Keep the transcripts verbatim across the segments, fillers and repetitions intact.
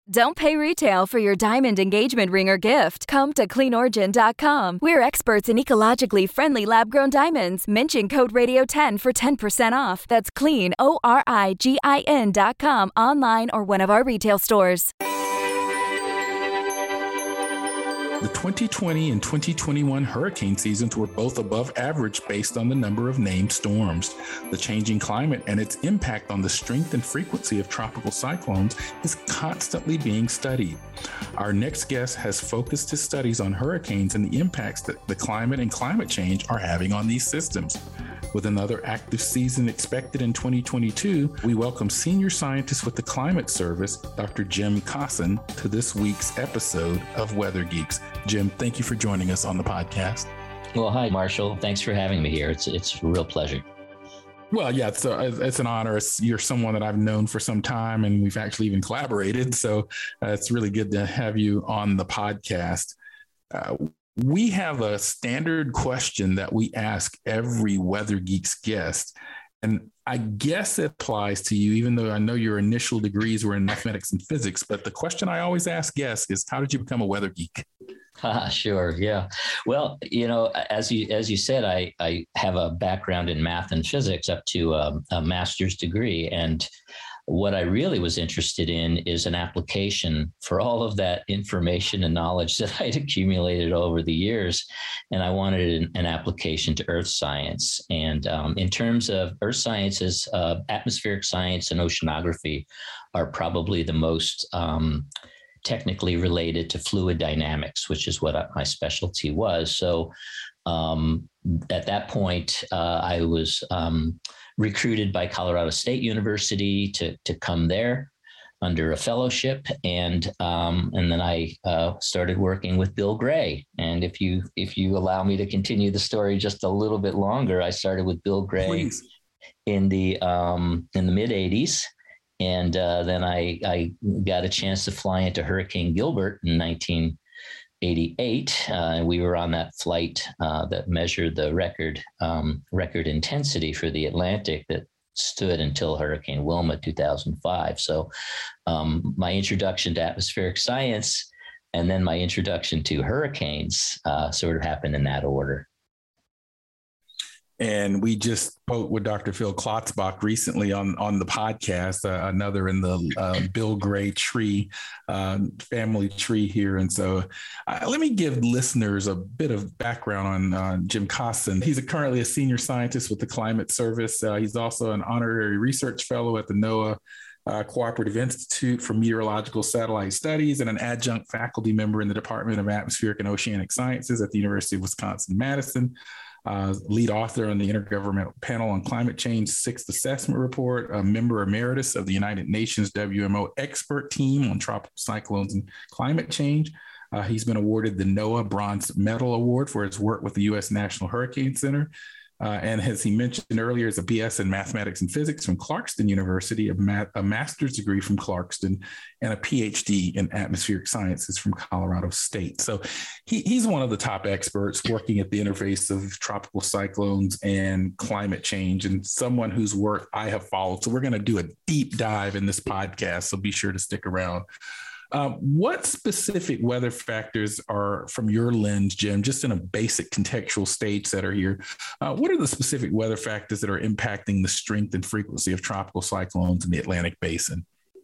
Don't pay retail for your diamond engagement ring or gift. Come to clean origin dot com. We're experts in ecologically friendly lab-grown diamonds. Mention code radio ten for ten percent off. That's clean, O R I G I N dot com, online or one of our retail stores. The twenty twenty and twenty twenty-one hurricane seasons were both above average based on the number of named storms. The changing climate and its impact on the strength and frequency of tropical cyclones is constantly being studied. Our next guest has focused his studies on hurricanes and the impacts that the climate and climate change are having on these systems. With another active season expected in twenty twenty-two, we welcome senior scientist with the Climate Service, Doctor Jim Kossin, to this week's episode of Weather Geeks. Jim, thank you for joining us on the podcast. Well, hi, Marshall. Thanks for having me here. It's it's a real pleasure. Well, yeah, it's, a, it's an honor. It's, you're someone that I've known for some time, and we've actually even collaborated. So uh, it's really good to have you on the podcast. Uh, we have a standard question that we ask every Weather Geeks guest. And I guess it applies to you, even though I know your initial degrees were in mathematics and physics. But the question I always ask guests is, how did you become a weather geek? Ah, sure. Yeah. Well, you know, as you as you said, I, I have a background in math and physics up to a, a master's degree. And what I really was interested in is an application for all of that information and knowledge that I'd accumulated over the years. And I wanted an, an application to earth science. And um, in terms of earth sciences, uh, atmospheric science and oceanography are probably the most um, technically related to fluid dynamics, which is what my specialty was. So um, at that point, uh, I was um, recruited by Colorado State University to, to come there under a fellowship. And um, and then I uh, started working with Bill Gray. And if you if you allow me to continue the story just a little bit longer, I started with Bill Gray Please. in the um, in the mid eighties. And uh, then I, I got a chance to fly into Hurricane Gilbert in nineteen eighty-eight. Uh, we were on that flight uh, that measured the record um, record intensity for the Atlantic that stood until Hurricane Wilma two thousand five. So um, my introduction to atmospheric science and then my introduction to hurricanes uh, sort of happened in that order. And we just spoke with Doctor Phil Klotzbach recently on, on the podcast, uh, another in the uh, Bill Gray tree, uh, family tree here. And so uh, let me give listeners a bit of background on uh, Jim Kossin. He's a, currently a senior scientist with the Climate Service. Uh, he's also an honorary research fellow at the NOAA Uh, Cooperative Institute for Meteorological Satellite Studies and an adjunct faculty member in the Department of Atmospheric and Oceanic Sciences at the University of Wisconsin-Madison. Uh, lead author on the Intergovernmental Panel on Climate Change Sixth Assessment Report, a member emeritus of the United Nations W M O expert team on tropical cyclones and climate change. Uh, he's been awarded the NOAA Bronze Medal Award for his work with the U S National Hurricane Center. Uh, and as he mentioned earlier, is a B S in mathematics and physics from Clarkston University, a, ma- a master's degree from Clarkston, and a P H D in atmospheric sciences from Colorado State. So he, he's one of the top experts working at the interface of tropical cyclones and climate change, and someone whose work I have followed. So we're going to do a deep dive in this podcast, so be sure to stick around. Um, what specific weather factors are, from your lens, Jim, just in a basic contextual stage setter here, uh, what are the specific weather factors that are impacting the strength and frequency of tropical cyclones in the Atlantic Basin?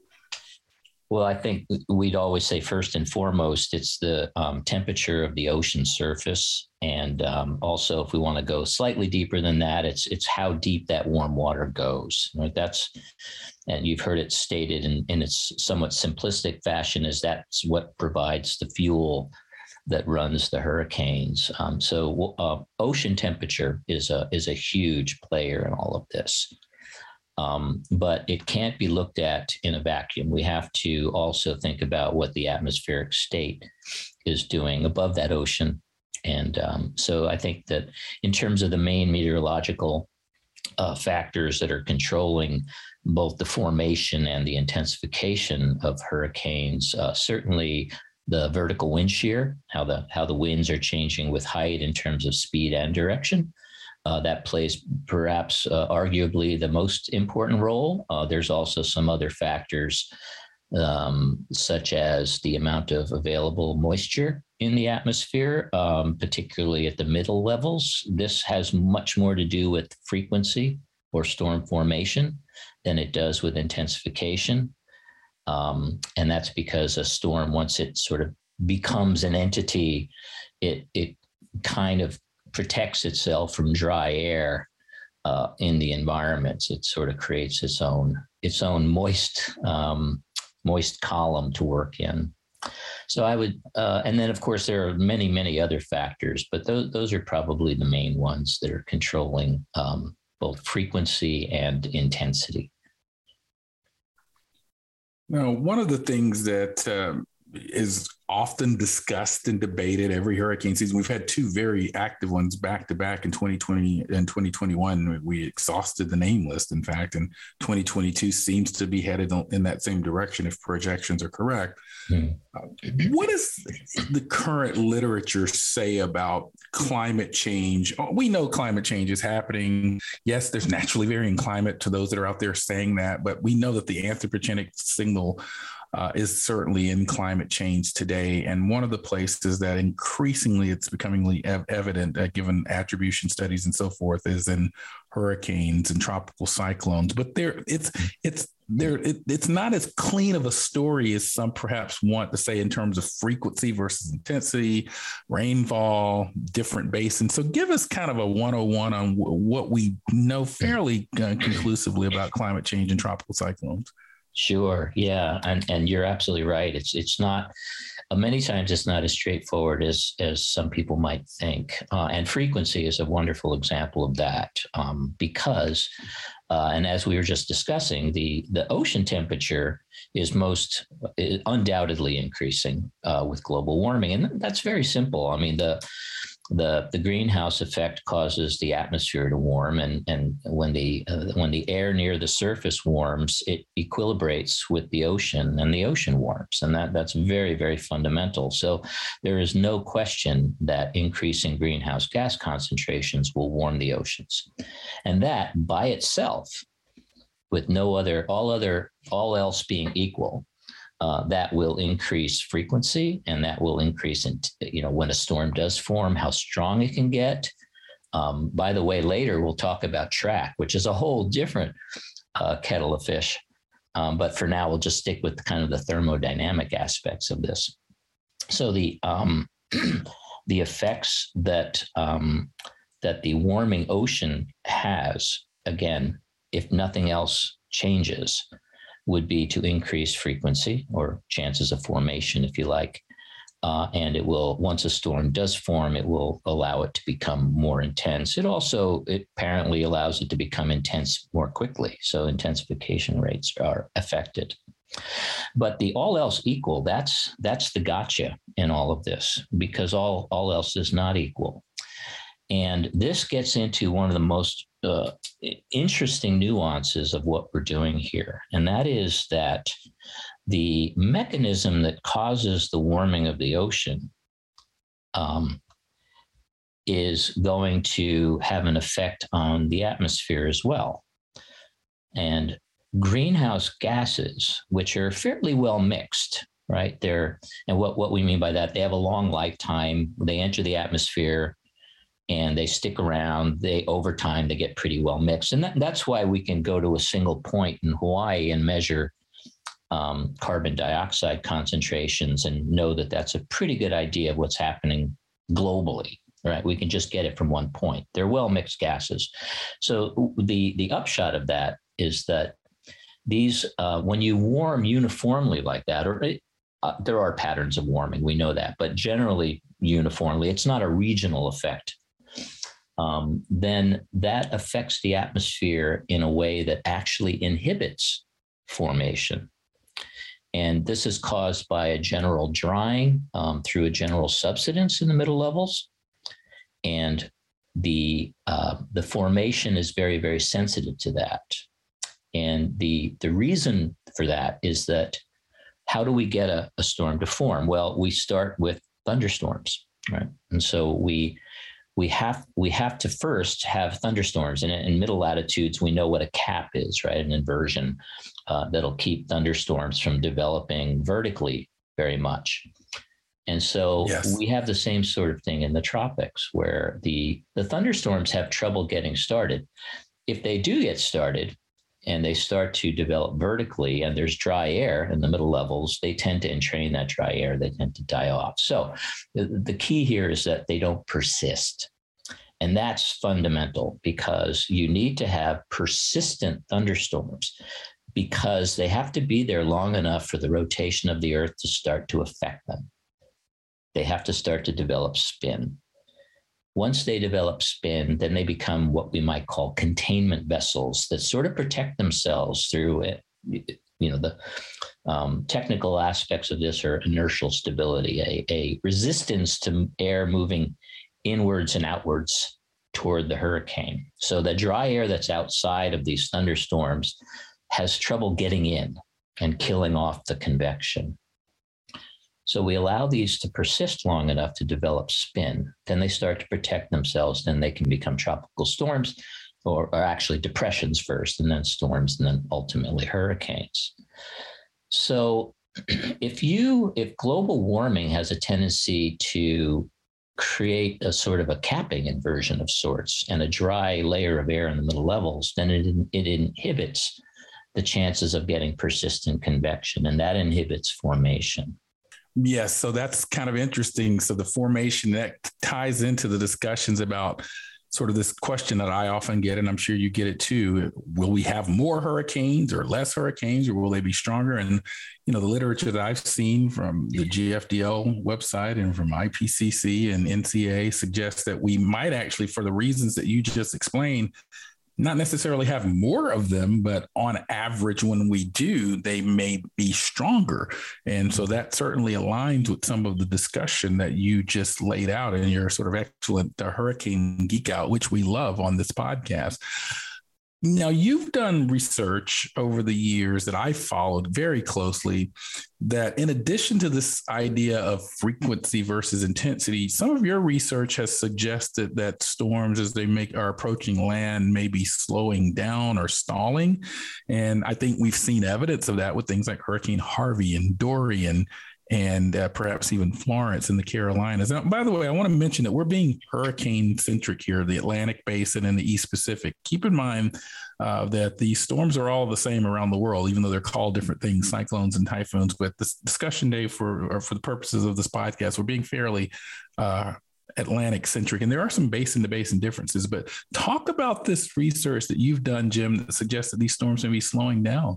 Well, I think we'd always say first and foremost, it's the um, temperature of the ocean surface. And um, also, if we want to go slightly deeper than that, it's it's how deep that warm water goes. Right? That's, and you've heard it stated in, in its somewhat simplistic fashion, is that's what provides the fuel that runs the hurricanes. Um, so uh, ocean temperature is a is a huge player in all of this. Um, but it can't be looked at in a vacuum. We have to also think about what the atmospheric state is doing above that ocean. And um, so I think that in terms of the main meteorological uh, factors that are controlling both the formation and the intensification of hurricanes, uh, certainly the vertical wind shear, how the how the winds are changing with height in terms of speed and direction. Uh, that plays perhaps uh, arguably the most important role. Uh, there's also some other factors um, such as the amount of available moisture in the atmosphere, um, particularly at the middle levels. This has much more to do with frequency or storm formation than it does with intensification. Um, and that's because a storm, once it sort of becomes an entity, it, it kind of protects itself from dry air uh, in the environments. It sort of creates its own, its own moist, um, moist column to work in. So I would, uh, and then of course there are many, many other factors, but those, those are probably the main ones that are controlling um, both frequency and intensity. Now, one of the things that um, is often discussed and debated every hurricane season, we've had two very active ones back to back in twenty twenty and twenty twenty-one. We exhausted the name list, in fact, and twenty twenty-two seems to be headed in that same direction if projections are correct. Hmm. Uh, what does the current literature say about climate change? We know climate change is happening. Yes, there's naturally varying climate to those that are out there saying that, but we know that the anthropogenic signal Uh, is certainly in climate change today. And one of the places that increasingly it's becoming ev- evident, uh, given attribution studies and so forth, is in hurricanes and tropical cyclones. But there, it's it's there. It, it's not as clean of a story as some perhaps want to say in terms of frequency versus intensity, rainfall, different basins. So give us kind of a one oh one on w- what we know fairly uh, conclusively about climate change and tropical cyclones. Sure. Yeah. And and you're absolutely right. It's it's not uh, many times it's not as straightforward as as some people might think. Uh, and frequency is a wonderful example of that um, because uh, and as we were just discussing, the the ocean temperature is most is undoubtedly increasing uh, with global warming. And that's very simple. I mean, the The, the greenhouse effect causes the atmosphere to warm, and, and when the uh, when the air near the surface warms, it equilibrates with the ocean, and the ocean warms, and that that's very, very fundamental. So there is no question that increasing greenhouse gas concentrations will warm the oceans, and that by itself, with no other all other all else being equal, Uh, that will increase frequency, and that will increase in, you know, when a storm does form, how strong it can get. Um, by the way, later we'll talk about track, which is a whole different uh, kettle of fish. Um, but for now, we'll just stick with kind of the thermodynamic aspects of this. So the um, the effects that um, that the warming ocean has, again, if nothing else changes, would be to increase frequency or chances of formation, if you like. Uh, and it will, once a storm does form, it will allow it to become more intense. It also, it apparently allows it to become intense more quickly. So intensification rates are affected. But the all else equal, that's that's the gotcha in all of this, because all, all else is not equal. And this gets into one of the most uh, interesting nuances of what we're doing here. And that is that the mechanism that causes the warming of the ocean um, is going to have an effect on the atmosphere as well. And greenhouse gases, which are fairly well mixed, right? They're, and what, what we mean by that, they have a long lifetime. They enter the atmosphere and they stick around. They, over time, they get pretty well mixed. And that, that's why we can go to a single point in Hawaii and measure um, carbon dioxide concentrations and know that that's a pretty good idea of what's happening globally, right? We can just get it from one point. They're well mixed gases. So the, the upshot of that is that these, uh, when you warm uniformly like that, or uh, there are patterns of warming, we know that, but generally uniformly, it's not a regional effect. Um, then that affects the atmosphere in a way that actually inhibits formation. And this is caused by a general drying um, through a general subsidence in the middle levels. And the, uh, the formation is very, very sensitive to that. And the, the reason for that is that how do we get a, a storm to form? Well, we start with thunderstorms, right? And so we we have we have to first have thunderstorms. And in middle latitudes, we know what a cap is, right? An inversion uh, that'll keep thunderstorms from developing vertically very much. And so yes. we have the same sort of thing in the tropics, where the, the thunderstorms have trouble getting started. If they do get started and they start to develop vertically and there's dry air in the middle levels, they tend to entrain that dry air, they tend to die off. So the, the key here is that they don't persist. And that's fundamental, because you need to have persistent thunderstorms, because they have to be there long enough for the rotation of the earth to start to affect them. They have to start to develop spin. Once they develop spin, then they become what we might call containment vessels that sort of protect themselves through it. You know, the um, technical aspects of this are inertial stability, a, a resistance to air moving inwards and outwards toward the hurricane. So the dry air that's outside of these thunderstorms has trouble getting in and killing off the convection. So we allow these to persist long enough to develop spin. Then they start to protect themselves. Then they can become tropical storms, or, or actually depressions first, and then storms, and then ultimately hurricanes. So if you, if global warming has a tendency to create a sort of a capping inversion of sorts and a dry layer of air in the middle levels, then it, it inhibits the chances of getting persistent convection, and that inhibits formation. Yes, so that's kind of interesting. So the formation, that ties into the discussions about sort of this question that I often get, and I'm sure you get it too. Will we have more hurricanes or less hurricanes, or will they be stronger? And, you know, the literature that I've seen from the G F D L website and from I P C C and N C A A suggests that we might actually, for the reasons that you just explained, not necessarily have more of them, but on average, when we do, they may be stronger. And so that certainly aligns with some of the discussion that you just laid out in your sort of excellent uh, Hurricane Geek Out, which we love on this podcast. Now, you've done research over the years that I followed very closely that, in addition to this idea of frequency versus intensity, some of your research has suggested that storms, as they make are approaching land, may be slowing down or stalling. And I think we've seen evidence of that with things like Hurricane Harvey and Dorian, and uh, perhaps even Florence in the Carolinas. And by the way, I want to mention that we're being hurricane centric here, the Atlantic Basin and the East Pacific. Keep in mind uh, that the storms are all the same around the world, even though they're called different things, cyclones and typhoons. But this discussion day, for, or for the purposes of this podcast, we're being fairly uh, Atlantic centric. And there are some basin to basin differences. But talk about this research that you've done, Jim, that suggests that these storms may be slowing down.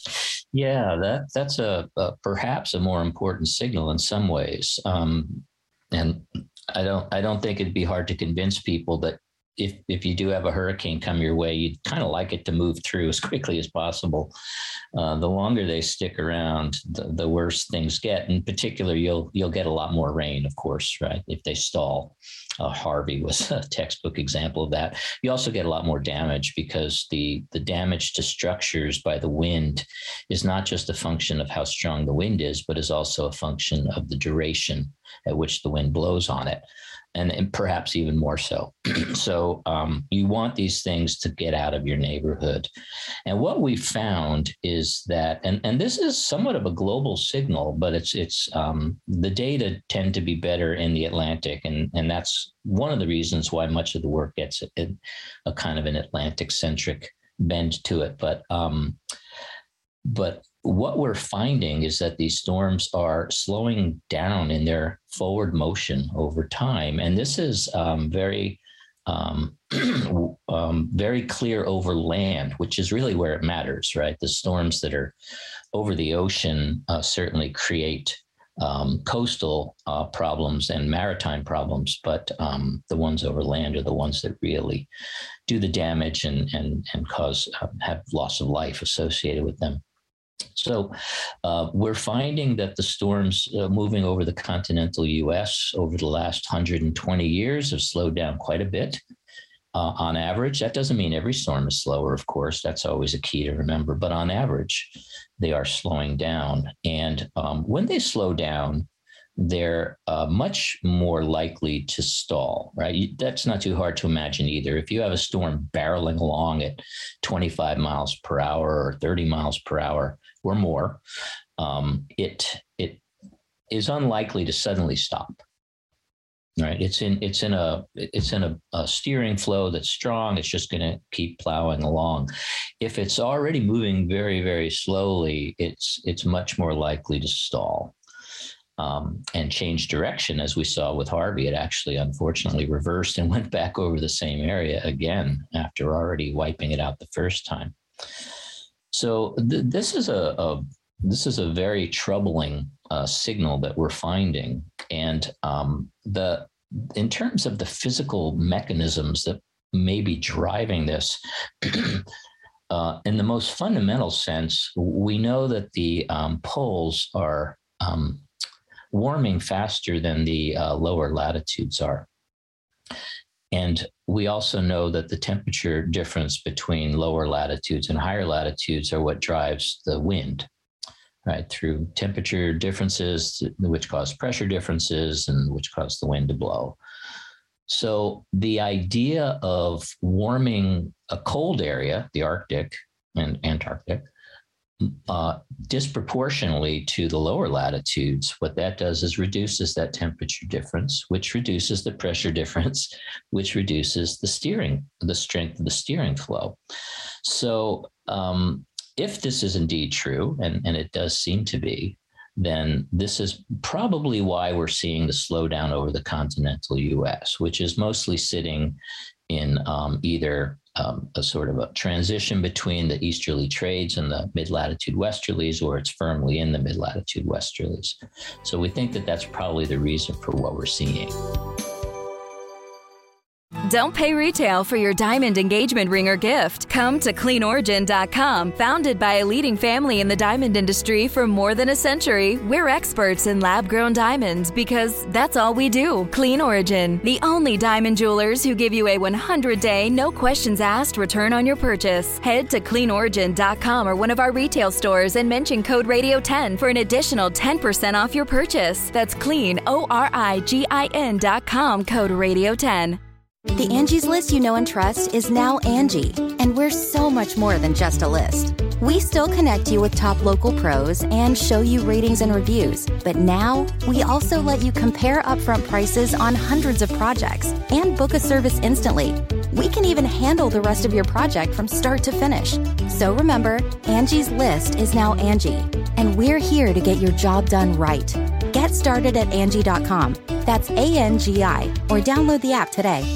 Yeah, that that's a, a perhaps a more important signal in some ways, um, and I don't I don't think it'd be hard to convince people that if if you do have a hurricane come your way, you'd kind of like it to move through as quickly as possible. Uh, the longer they stick around, the, the worse things get. In particular, you'll you'll get a lot more rain, of course, right? If they stall. Uh, Harvey was a textbook example of that. You also get a lot more damage, because the, the damage to structures by the wind is not just a function of how strong the wind is, but is also a function of the duration at which the wind blows on it. And, and perhaps even more so. So um, you want these things to get out of your neighborhood. And what we found is that, and, and this is somewhat of a global signal, but it's it's um, the data tend to be better in the Atlantic. And, and that's one of the reasons why much of the work gets a, a kind of an Atlantic-centric bend to it. But um, but what we're finding is that these storms are slowing down in their forward motion over time. And this is um, very, um, um, very clear over land, which is really where it matters, right? The storms that are over the ocean uh, certainly create um, coastal uh, problems and maritime problems, but um, the ones over land are the ones that really do the damage and, and, and cause, uh, have loss of life associated with them. So uh, we're finding that the storms uh, moving over the continental U S over the last one hundred twenty years have slowed down quite a bit uh, on average. That doesn't mean every storm is slower, of course. That's always a key to remember. But on average, they are slowing down. And um, when they slow down, they're uh, much more likely to stall, right? You, that's not too hard to imagine either. If you have a storm barreling along at twenty-five miles per hour or thirty miles per hour or more, um, it it is unlikely to suddenly stop. Right. It's in it's in a it's in a, a steering flow that's strong. It's just going to keep plowing along. If it's already moving very, very slowly, it's it's much more likely to stall um, and change direction. As we saw with Harvey, it actually unfortunately reversed and went back over the same area again after already wiping it out the first time. So th- this is a, a this is a very troubling uh, signal that we're finding. And um, the in terms of the physical mechanisms that may be driving this, uh, in the most fundamental sense, we know that the um, poles are um, warming faster than the uh, lower latitudes are. And we also know that the temperature difference between lower latitudes and higher latitudes are what drives the wind. Right, through temperature differences, which cause pressure differences and which cause the wind to blow. So the idea of warming a cold area, the Arctic and Antarctic, uh, disproportionately to the lower latitudes, what that does is reduces that temperature difference, which reduces the pressure difference, which reduces the steering, the strength of the steering flow. So, um, if this is indeed true, and, and it does seem to be, then this is probably why we're seeing the slowdown over the continental U S, which is mostly sitting in um, either um, a sort of a transition between the easterly trades and the mid-latitude westerlies, or it's firmly in the mid-latitude westerlies. So we think that that's probably the reason for what we're seeing. Don't pay retail for your diamond engagement ring or gift. Come to clean origin dot com. Founded by a leading family in the diamond industry for more than a century, we're experts in lab-grown diamonds because that's all we do. Clean Origin, the only diamond jewelers who give you a one hundred day, no questions asked return on your purchase. Head to clean origin dot com or one of our retail stores and mention code radio ten for an additional ten percent off your purchase. That's clean, O R I G I N dot com, code radio ten. The Angie's List you know and trust is now Angie, and we're so much more than just a list. We still connect you with top local pros and show you ratings and reviews, but now we also let you compare upfront prices on hundreds of projects and book a service instantly. We can even handle the rest of your project from start to finish. So remember, Angie's List is now Angie, and we're here to get your job done right. Get started at Angie dot com. That's A N G I, or download the app today.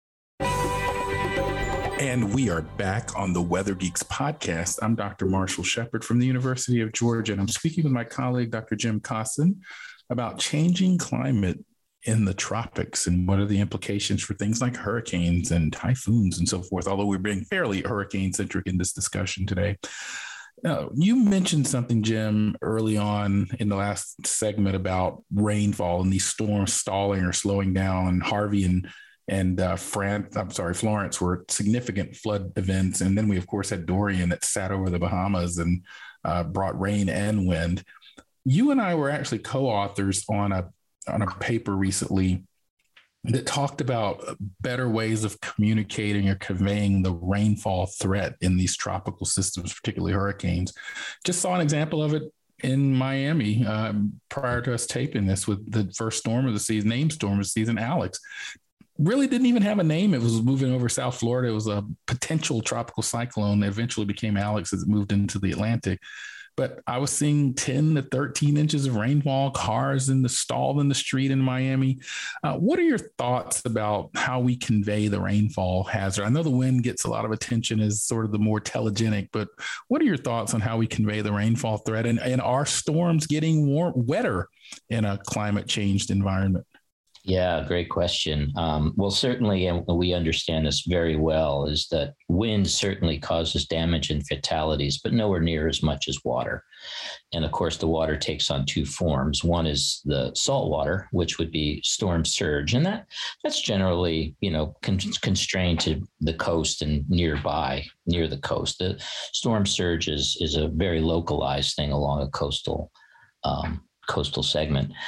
And we are back on the Weather Geeks podcast. I'm Doctor Marshall Shepard from the University of Georgia, and I'm speaking with my colleague, Doctor Jim Kossin, about changing climate in the tropics and what are the implications for things like hurricanes and typhoons and so forth, although we're being fairly hurricane-centric in this discussion today. Now, you mentioned something, Jim, early on in the last segment about rainfall and these storms stalling or slowing down. Harvey and and uh, France, I'm sorry, Florence were significant flood events. And then we, of course, had Dorian that sat over the Bahamas and uh, brought rain and wind. You and I were actually co-authors on a on a paper recently that talked about better ways of communicating or conveying the rainfall threat in these tropical systems, particularly hurricanes. Just saw an example of it in Miami um, prior to us taping this with the first storm of the season, named storm of the season, Alex. Really didn't even have a name. It was moving over South Florida. It was a potential tropical cyclone. It eventually became Alex as it moved into the Atlantic. But I was seeing ten to thirteen inches of rainfall, cars in the stalled in the street in Miami. Uh, what are your thoughts about how we convey the rainfall hazard? I know the wind gets a lot of attention as sort of the more telegenic, but what are your thoughts on how we convey the rainfall threat? And, and are storms getting warm, wetter in a climate changed environment? Yeah, great question. Um, well, certainly, and we understand this very well, is that wind certainly causes damage and fatalities, but nowhere near as much as water. And of course, the water takes on two forms. One is the salt water, which would be storm surge. And that that's generally, you know, con- constrained to the coast and nearby, near the coast. The storm surge is, is a very localized thing along a coastal um, coastal segment.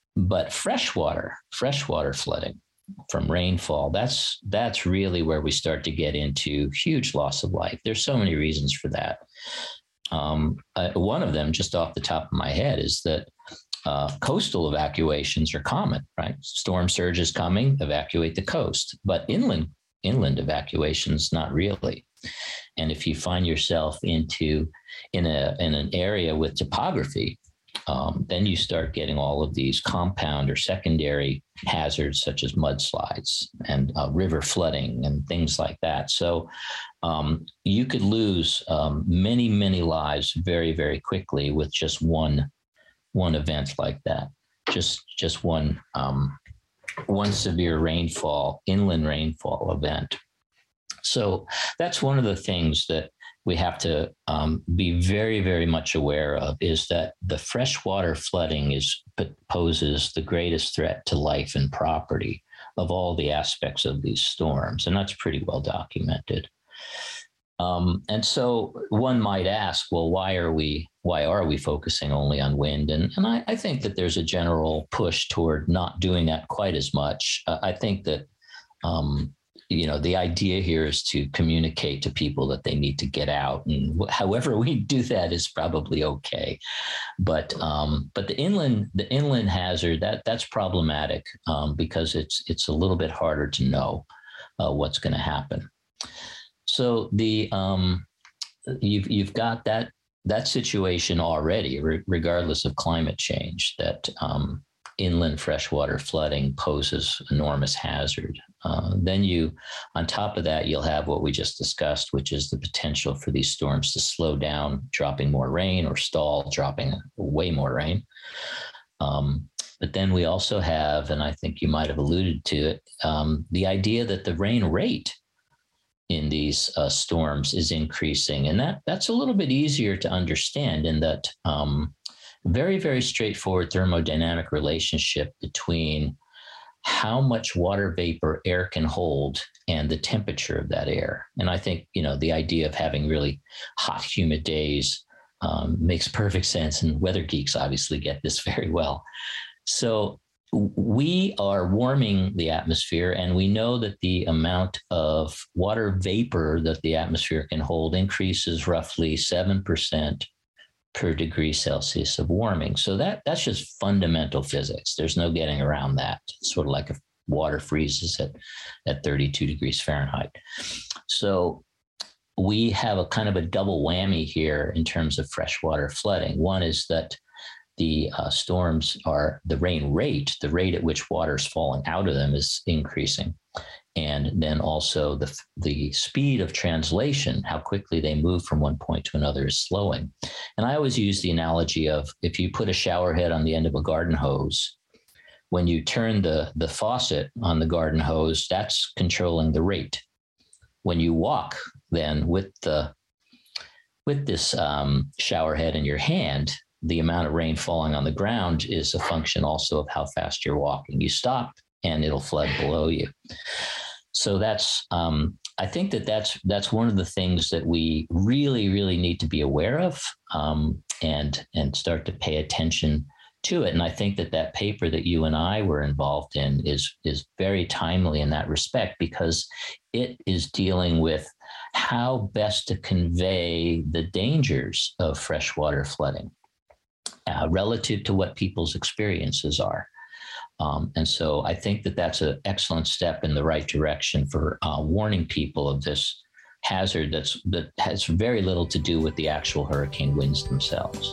But freshwater, freshwater flooding from rainfall, that's that's really where we start to get into huge loss of life. There's so many reasons for that. Um, uh, one of them, just off the top of my head, is that uh, coastal evacuations are common, right? Storm surge is coming, evacuate the coast. But inland inland evacuations, not really. And if you find yourself into in a in an area with topography, um, then you start getting all of these compound or secondary hazards such as mudslides and uh, river flooding and things like that. So um, you could lose um, many, many lives very, very quickly with just one one event like that. Just just one um, one severe rainfall, inland rainfall event. So that's one of the things that we have to um, be very, very much aware of, is that the freshwater flooding is poses the greatest threat to life and property of all the aspects of these storms. And that's pretty well documented. Um, and so one might ask, well, why are we why are we focusing only on wind? And, and I, I think that there's a general push toward not doing that quite as much. Uh, I think that um, you know, the idea here is to communicate to people that they need to get out, and however we do that is probably okay. But um, but the inland the inland hazard, that that's problematic um, because it's it's a little bit harder to know uh, what's going to happen. So the um, you've you've got that that situation already, re- regardless of climate change, that um, inland freshwater flooding poses enormous hazard. Uh, then you, on top of that, you'll have what we just discussed, which is the potential for these storms to slow down, dropping more rain, or stall, dropping way more rain. Um, but then we also have, and I think you might have alluded to it, um, the idea that the rain rate in these uh, storms is increasing. And that that's a little bit easier to understand in that um, very, very straightforward thermodynamic relationship between how much water vapor air can hold and the temperature of that air. And I think, you know, the idea of having really hot, humid days um, makes perfect sense. And weather geeks obviously get this very well. So we are warming the atmosphere, and we know that the amount of water vapor that the atmosphere can hold increases roughly seven percent per degree Celsius of warming. So that that's just fundamental physics. There's no getting around that. It's sort of like if water freezes at, at thirty-two degrees Fahrenheit. So we have a kind of a double whammy here in terms of freshwater flooding. One is that the uh, storms are, the rain rate, the rate at which water is falling out of them is increasing. And then also the, the speed of translation, how quickly they move from one point to another, is slowing. And I always use the analogy of, if you put a shower head on the end of a garden hose, when you turn the, the faucet on the garden hose, that's controlling the rate. When you walk then with the with this um, shower head in your hand, the amount of rain falling on the ground is a function also of how fast you're walking. You stop and it'll flood below you. So that's, um, I think that that's, that's one of the things that we really, really need to be aware of um, and, and start to pay attention to it. And I think that that paper that you and I were involved in is, is very timely in that respect, because it is dealing with how best to convey the dangers of freshwater flooding uh, relative to what people's experiences are. Um, and so I think that that's an excellent step in the right direction for uh, warning people of this hazard that's, that has very little to do with the actual hurricane winds themselves.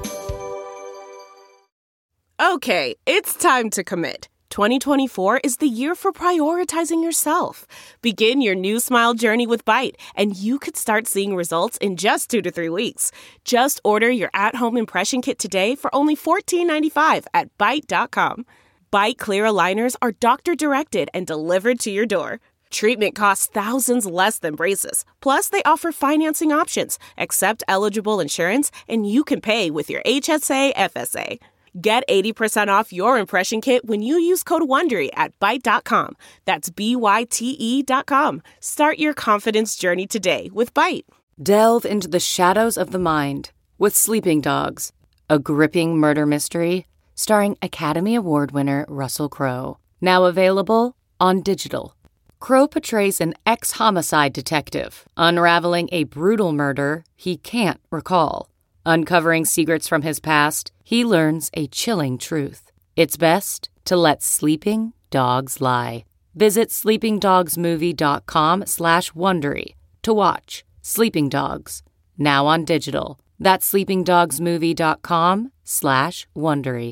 Okay, it's time to commit. twenty twenty-four is the year for prioritizing yourself. Begin your new smile journey with Byte, and you could start seeing results in just two to three weeks. Just order your at-home impression kit today for only fourteen ninety-five at byte dot com. Byte clear aligners are doctor-directed and delivered to your door. Treatment costs thousands less than braces. Plus, they offer financing options, accept eligible insurance, and you can pay with your H S A F S A. Get eighty percent off your impression kit when you use code WONDERY at byte dot com. That's B Y T E dot com. Start your confidence journey today with Byte. Delve into the shadows of the mind with Sleeping Dogs, a gripping murder mystery starring Academy Award winner Russell Crowe. Now available on digital. Crowe portrays an ex-homicide detective, unraveling a brutal murder he can't recall. Uncovering secrets from his past, he learns a chilling truth. It's best to let sleeping dogs lie. Visit sleepingdogsmovie.com slash Wondery to watch Sleeping Dogs, now on digital. That's sleepingdogsmovie.com slash Wondery.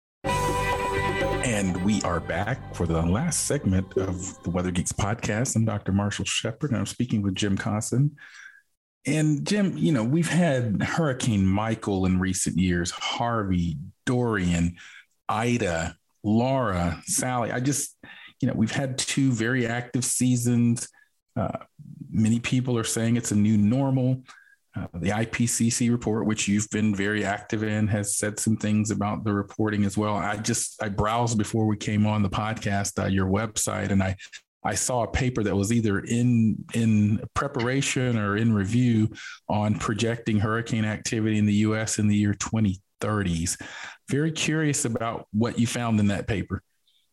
And we are back for the last segment of the Weather Geeks podcast. I'm Doctor Marshall Shepard, and I'm speaking with Jim Consson. And Jim, you know, we've had Hurricane Michael in recent years, Harvey, Dorian, Ida, Laura, Sally. I just, you know, we've had two very active seasons. Uh, many people are saying it's a new normal. Uh, the I P C C report, which you've been very active in, has said some things about the reporting as well. I just, I browsed before we came on the podcast, uh, your website, and I, I saw a paper that was either in, in preparation or in review on projecting hurricane activity in the U S in the year twenty thirties. Very curious about what you found in that paper.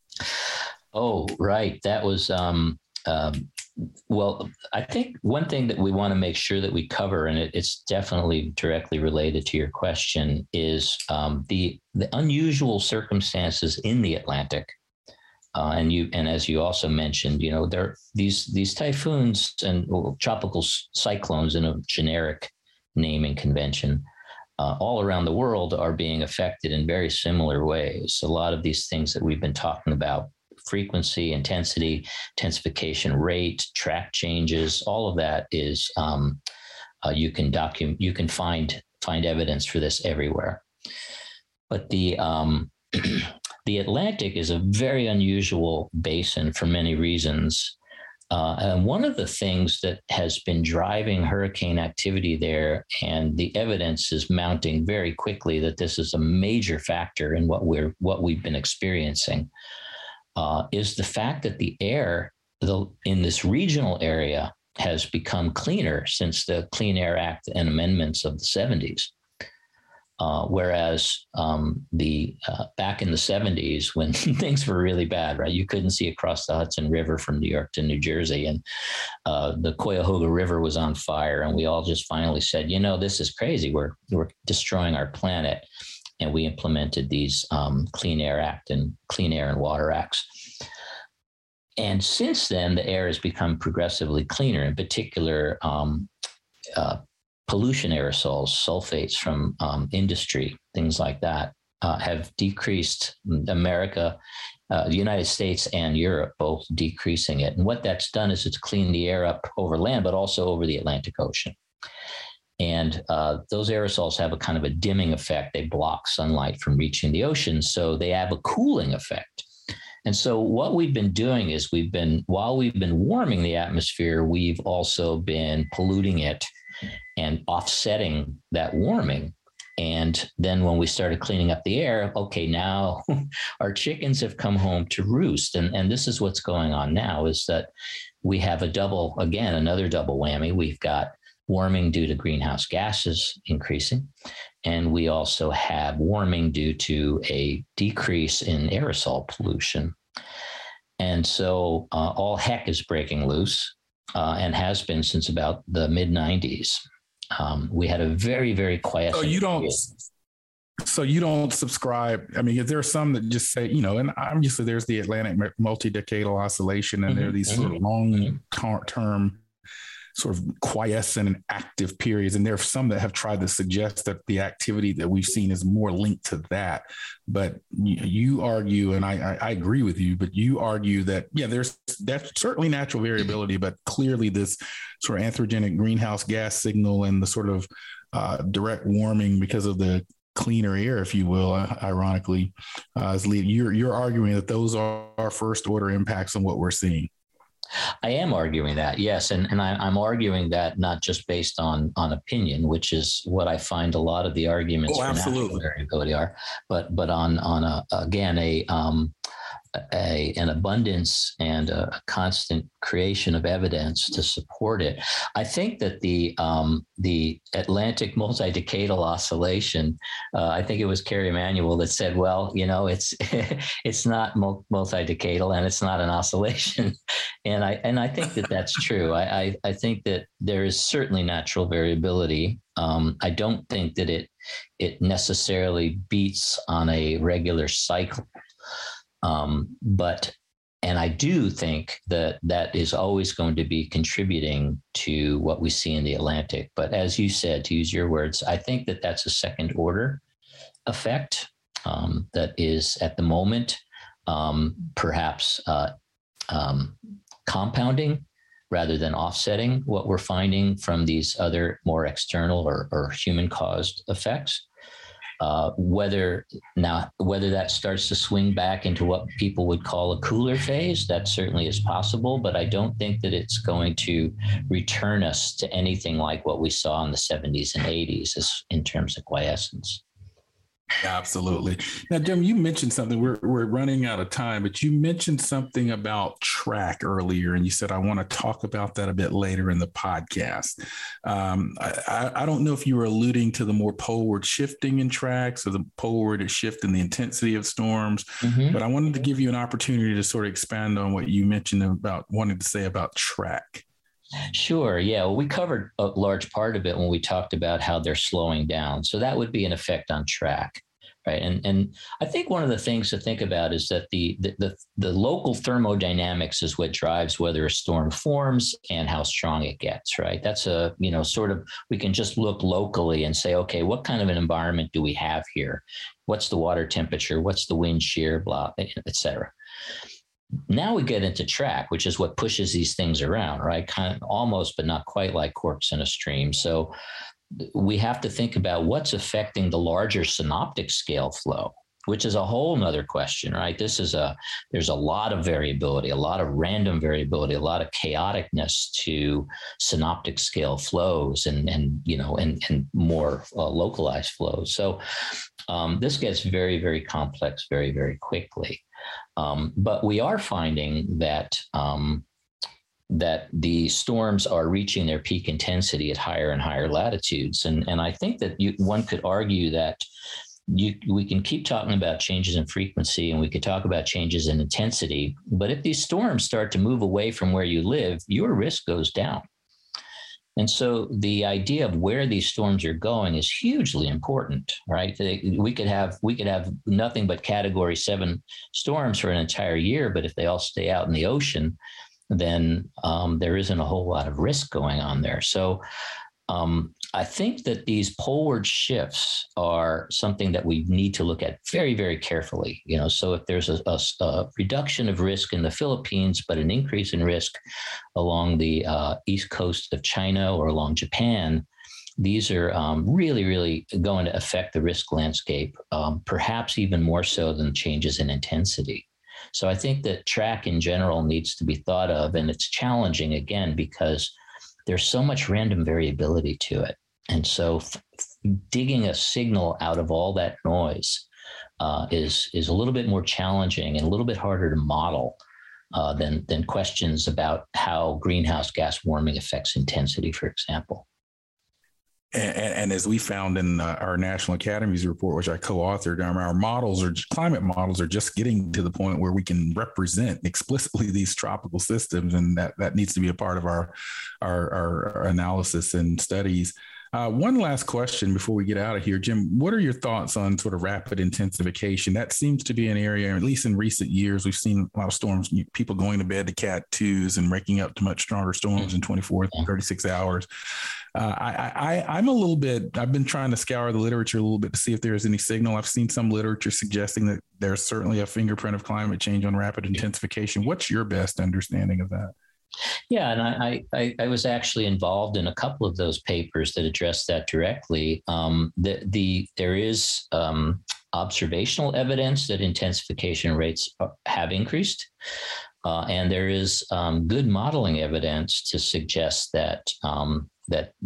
Oh, right. That was, um, um, well, I think one thing that we want to make sure that we cover, and it, it's definitely directly related to your question, is um, the the unusual circumstances in the Atlantic. Uh, and you, and as you also mentioned, you know, there these these typhoons and well, tropical cyclones in a generic naming convention uh, all around the world are being affected in very similar ways. A lot of these things that we've been talking about, frequency, intensity, intensification rate, track changes, all of that is um, uh, you can document, you can find find evidence for this everywhere. But the um, the Atlantic is a very unusual basin for many reasons. Uh, and one of the things that has been driving hurricane activity there, and the evidence is mounting very quickly that this is a major factor in what we're what we've been experiencing, uh, is the fact that the air the, in this regional area has become cleaner since the Clean Air Act and amendments of the seventies. Uh, whereas um, the uh, back in the seventies, when things were really bad, right? You couldn't see across the Hudson River from New York to New Jersey, and uh, the Cuyahoga River was on fire, and we all just finally said, you know, this is crazy. We're we're destroying our planet, and we implemented these um, Clean Air Act and Clean Air and Water Acts. And since then, the air has become progressively cleaner. In particular, um, uh, pollution aerosols, sulfates from um, industry, things like that, uh, have decreased. America, uh, the United States and Europe both decreasing it. And what that's done is it's cleaned the air up over land, but also over the Atlantic Ocean. And uh, those aerosols have a kind of a dimming effect. They block sunlight from reaching the ocean, so they have a cooling effect. And so what we've been doing is we've been, while we've been warming the atmosphere, we've also been polluting it and offsetting that warming. And then when we started cleaning up the air, okay, now our chickens have come home to roost. And, and this is what's going on now, is that we have a double, again, another double whammy. We've got warming due to greenhouse gases increasing, and we also have warming due to a decrease in aerosol pollution. And so uh, all heck is breaking loose. Uh, and has been since about the mid nineties. Um, we had a very, very quiet. So you don't. Period. So you don't subscribe. I mean, there are some that just say, you know, and obviously there's the Atlantic multi-decadal oscillation, and mm-hmm. there are these mm-hmm. sort of long-term, sort of quiescent and active periods. And there are some that have tried to suggest that the activity that we've seen is more linked to that. But you, you argue, and I, I, I agree with you, but you argue that, yeah, there's that's certainly natural variability, but clearly this sort of anthropogenic greenhouse gas signal and the sort of uh, direct warming because of the cleaner air, if you will, uh, ironically, uh, is lead, you're, you're arguing that those are our first order impacts on what we're seeing. I am arguing that, yes. And, and I, I'm arguing that not just based on, on opinion, which is what I find a lot of the arguments oh, for absolutely. natural variability are, but but on, on a, again, a, um, a, an abundance and a constant creation of evidence to support it. I think that the um, the Atlantic multi-decadal oscillation, uh, I think it was Kerry Emanuel that said, well, you know, it's it's not multi-decadal and it's not an oscillation. And I and I think that that's true. I, I, I think that there is certainly natural variability. Um, I don't think that it it necessarily beats on a regular cycle. Um, but, and I do think that that is always going to be contributing to what we see in the Atlantic. But as you said, to use your words, I think that that's a second order effect um, that is at the moment um, perhaps uh, um, compounding rather than offsetting what we're finding from these other more external or, or human caused effects. Uh, whether now whether that starts to swing back into what people would call a cooler phase, that certainly is possible, but I don't think that it's going to return us to anything like what we saw in the seventies and eighties as, in terms of quiescence. Absolutely. Now, Jim, you mentioned something. We're we're running out of time, but you mentioned something about track earlier, and you said I want to talk about that a bit later in the podcast. Um, I, I don't know if you were alluding to the more poleward shifting in tracks or the poleward shift in the intensity of storms, mm-hmm. but I wanted to give you an opportunity to sort of expand on what you mentioned about wanting to say about track. Sure. Yeah. Well, we covered a large part of it when we talked about how they're slowing down. So that would be an effect on track. Right. And and I think one of the things to think about is that the, the the the local thermodynamics is what drives whether a storm forms and how strong it gets. Right. That's a, you know, sort of, we can just look locally and say, OK, what kind of an environment do we have here? What's the water temperature? What's the wind shear, blah, et cetera. Now we get into track, which is what pushes these things around, right? Kind of almost, but not quite like corks in a stream. So we have to think about what's affecting the larger synoptic scale flow, which is a whole nother question, right? This is a, there's a lot of variability, a lot of random variability, a lot of chaoticness to synoptic scale flows and, and you know, and, and more uh, localized flows. So um, this gets very, very complex very, very quickly. Um, but we are finding that um, that the storms are reaching their peak intensity at higher and higher latitudes. And, and I think that you, one could argue that you, we can keep talking about changes in frequency and we could talk about changes in intensity. But if these storms start to move away from where you live, your risk goes down. And so the idea of where these storms are going is hugely important, right? They, we could have we could have nothing but category seven storms for an entire year, but if they all stay out in the ocean, then um, there isn't a whole lot of risk going on there. So um, I think that these poleward shifts are something that we need to look at very, very carefully. You know, so if there's a, a, a reduction of risk in the Philippines, but an increase in risk along the uh, east coast of China or along Japan, these are um, really, really going to affect the risk landscape, um, perhaps even more so than changes in intensity. So I think that track in general needs to be thought of, and it's challenging again because there's so much random variability to it. And so f- digging a signal out of all that noise uh, is, is a little bit more challenging and a little bit harder to model uh, than, than questions about how greenhouse gas warming affects intensity, for example. And, and as we found in uh, our National Academies report, which I co-authored, um, our models or climate models are just getting to the point where we can represent explicitly these tropical systems, and that that needs to be a part of our our, our analysis and studies. Uh, one last question before we get out of here, Jim. What are your thoughts on sort of rapid intensification? That seems to be an area, at least in recent years, we've seen a lot of storms, people going to bed to cat twos and waking up to much stronger storms in twenty-four, thirty-six hours. Uh, I, I, I'm a little bit, I've been trying to scour the literature a little bit to see if there's any signal. I've seen some literature suggesting that there's certainly a fingerprint of climate change on rapid intensification. What's your best understanding of that? Yeah, and I, I, I was actually involved in a couple of those papers that address that directly. Um, the, the, there is um, observational evidence that intensification rates have increased. Uh, and there is um, good modeling evidence to suggest that um, that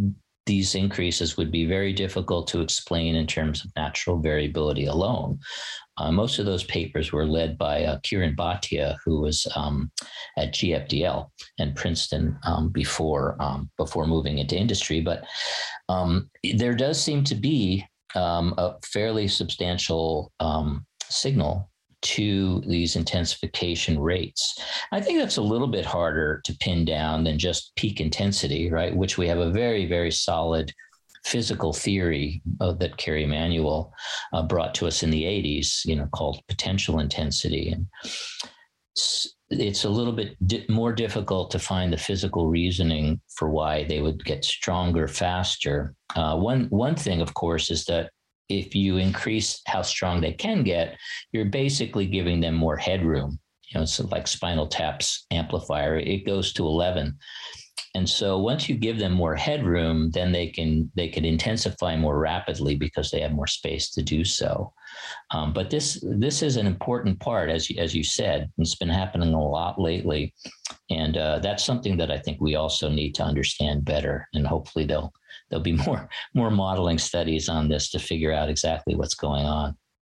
these increases would be very difficult to explain in terms of natural variability alone. Uh, most of those papers were led by uh, Kiran Bhatia, who was um, at G F D L and Princeton um, before um, before moving into industry. But um, there does seem to be um, a fairly substantial um, signal to these intensification rates. I think that's a little bit harder to pin down than just peak intensity, right? Which we have a very, very solid physical theory uh, that Kerry Emanuel uh, brought to us in the eighties, you know, called potential intensity. And it's a little bit di- more difficult to find the physical reasoning for why they would get stronger faster. Uh, one, one thing, of course, is that if you increase how strong they can get, you're basically giving them more headroom. You know, it's like Spinal Tap's amplifier, it goes to eleven. And so once you give them more headroom, then they can they can intensify more rapidly because they have more space to do so. Um, but this this is an important part, as you, as you said. It's been happening a lot lately, and uh, that's something that I think we also need to understand better. And hopefully there'll there'll be more more modeling studies on this to figure out exactly what's going on.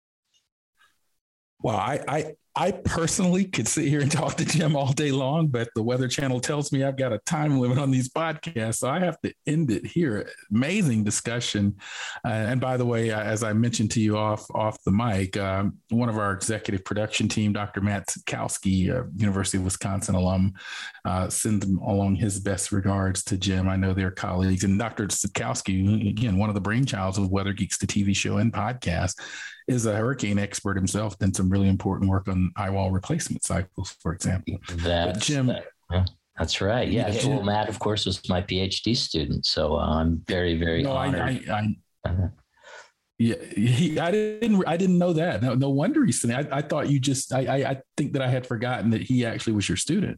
Well, I, I I personally could sit here and talk to Jim all day long, but the Weather Channel tells me I've got a time limit on these podcasts, so I have to end it here. Amazing discussion. Uh, and by the way, as I mentioned to you off, off the mic, um, one of our executive production team, Doctor Matt Sikowski, uh, University of Wisconsin alum, uh, sends along his best regards to Jim. I know they're colleagues. And Doctor Sikowski, again, one of the brainchilds of Weather Geeks, the T V show and podcast, is a hurricane expert himself, done some really important work on eye wall replacement cycles, for example. That's, Jim, that, yeah, that's right. Yeah. yeah well, Matt, of course, was my PhD student. So uh, I'm very, very no, honored. I, I, I, uh-huh. Yeah, he, I didn't, I didn't know that. No, no wonder he's saying. I, I thought you just, I, I, I think that I had forgotten that he actually was your student.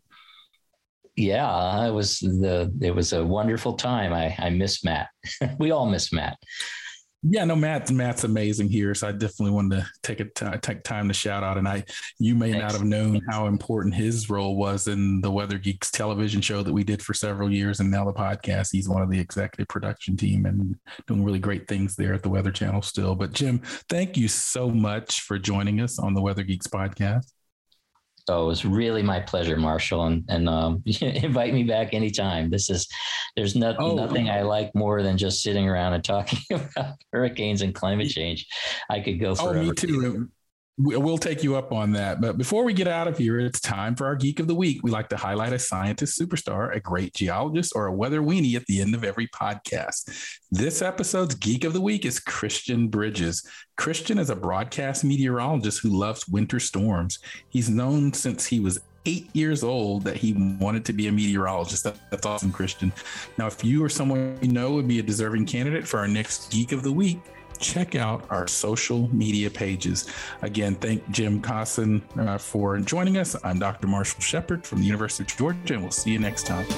Yeah, I was the, it was a wonderful time. I, I miss Matt. We all miss Matt. Yeah, no, Matt, Matt's amazing here. So I definitely wanted to take a t- take time to shout out. And I, you may Thanks. not have known how important his role was in the Weather Geeks television show that we did for several years, and now the podcast. He's one of the executive production team and doing really great things there at the Weather Channel still. But Jim, thank you so much for joining us on the Weather Geeks podcast. Oh, it was really my pleasure, Marshall, and and um, invite me back anytime. This is, there's no, oh, nothing I like more than just sitting around and talking about hurricanes and climate change. I could go forever. Oh, me too. We'll take you up on that. But before we get out of here, it's time for our Geek of the Week. We like to highlight a scientist superstar, a great geologist, or a weather weenie at the end of every podcast. This episode's Geek of the Week is Christian Bridges. Christian is a broadcast meteorologist who loves winter storms. He's known since he was eight years old that he wanted to be a meteorologist. That, that's awesome, Christian. Now, if you or someone you know would be a deserving candidate for our next Geek of the Week, check out our social media pages. Again, thank Jim Cosson uh, for joining us. I'm Doctor Marshall Shepard from the University of Georgia, and we'll see you next time.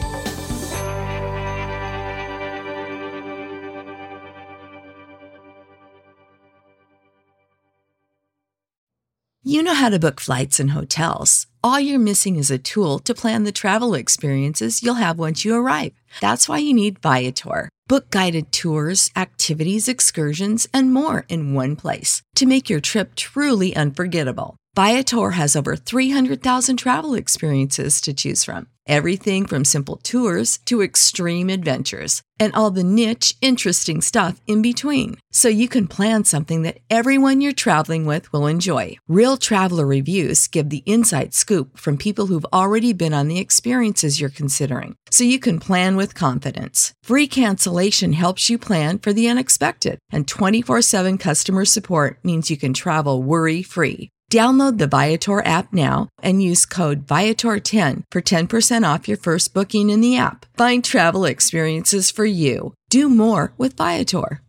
You know how to book flights and hotels. All you're missing is a tool to plan the travel experiences you'll have once you arrive. That's why you need Viator. Book guided tours, activities, excursions, and more in one place to make your trip truly unforgettable. Viator has over three hundred thousand travel experiences to choose from. Everything from simple tours to extreme adventures and all the niche, interesting stuff in between. So you can plan something that everyone you're traveling with will enjoy. Real traveler reviews give the inside scoop from people who've already been on the experiences you're considering. So you can plan with confidence. Free cancellation helps you plan for the unexpected. And twenty-four seven customer support means you can travel worry-free. Download the Viator app now and use code Viator ten for ten percent off your first booking in the app. Find travel experiences for you. Do more with Viator.